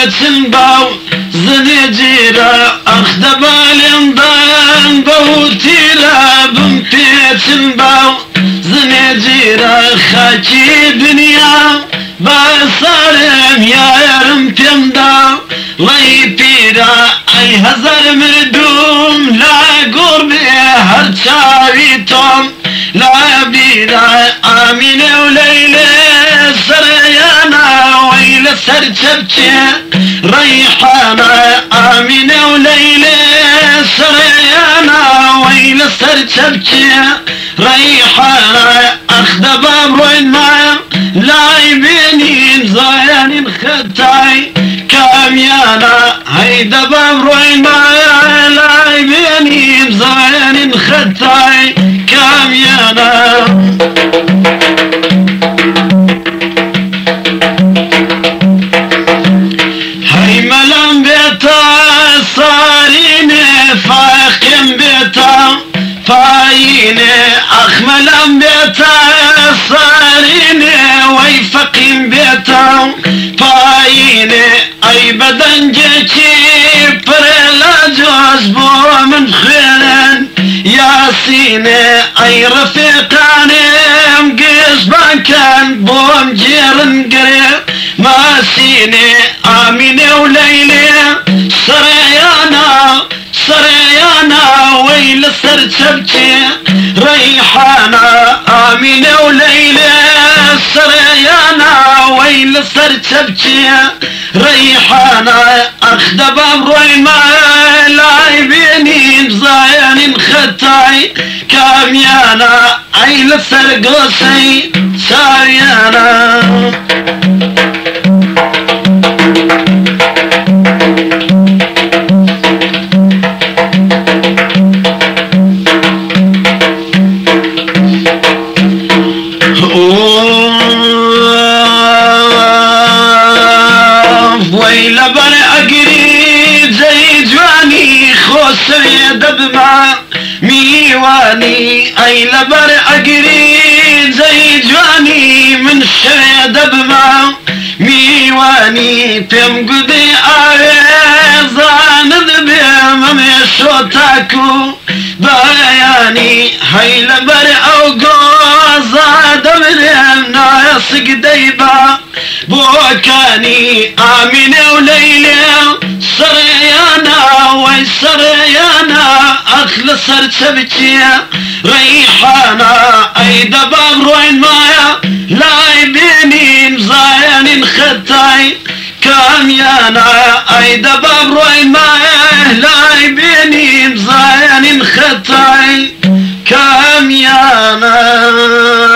باو زنجيرة أخذ بالندان بوتيرا بمتيتن باو زنجيرة خاكي دنيا بصارم يا يرم تمدا ليبيرا أي هزار مردوم لا قربي هرشاويتم لا بيرا آمين وليلة سريانا ويل سرشبتي ريحانا آمين وليلة سريانا ويل سرشبتي ريحانا أخذ باب روينا لايبينين زايانين خطاي كاميانا هيدا باب روينا لايبينين زايانين خطاي كاميانا هاي ملام بيتا صاريني فاقم بيتا فايني أخملام بيتا صاريني ويفقم بيتا فايني أي بدن جيكي بريلا جوز بو من خيرن ياسيني أي رفيقاني مقيس بانكان بو مجيرن قريب ماسيني آميني وليلي سريانا سريانا ويل سرشبتي ريحانا آميني وليلي سريانا ويل سرشبتي ريحانا أخذ باب رويما لايبيني مزايانين خطاي كاميانا عيل سرقوسي ساريانا ويلا بلا أقريب زي جواني خوصي دبما ميواني أي لبر أقريب زي جواني من شوي دبما ميواني تم قدي آويزان دبما مشو تاكو بياني هاي لبر أو قوزا دبرم ناسق ديبا بوكاني آمين وليلي سريانا ويسريانا أخلص سرتبتي ريحانا أي دباب روين مايا لايبيني مزايانين خطاي كاميانا أي دباب روين مايا لايبيني مزايانين خطاي كاميانا